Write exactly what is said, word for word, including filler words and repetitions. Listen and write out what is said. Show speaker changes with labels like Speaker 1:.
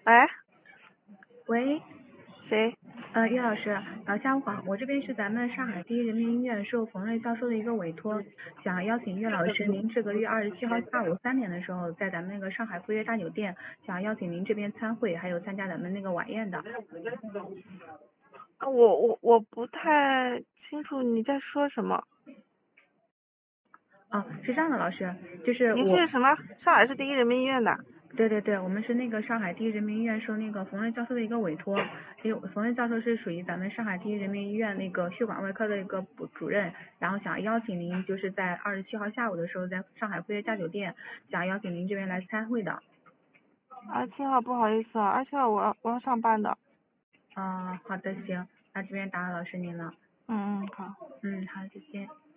Speaker 1: 哎，
Speaker 2: 喂，
Speaker 1: 谁？
Speaker 2: 呃，叶老师，呃，下午好，我这边是咱们上海第一人民医院受冯瑞教授的一个委托，想邀请叶老师，您这个月二十七号下午三点的时候，在咱们那个上海赴约大酒店，想邀请您这边参会，还有参加咱们那个晚宴的。
Speaker 1: 啊，我我我不太清楚你在说什么。
Speaker 2: 哦，是这样的，老师，就是
Speaker 1: 你
Speaker 2: 我，
Speaker 1: 是什么？上海市第一人民医院的？
Speaker 2: 对对对，我们是那个上海第一人民医院受那个冯瑞教授的一个委托，因为冯瑞教授是属于咱们上海第一人民医院那个血管外科的一个主主任，然后想邀请您就是在二十七号下午的时候，在上海赴约大酒店，想邀请您这边来参会的。
Speaker 1: 二十七号不好意思啊，二十七号我要我要上班的。
Speaker 2: 啊、好的，行，那这边打扰老师您了。
Speaker 1: 嗯嗯，好。
Speaker 2: 嗯，好，再见。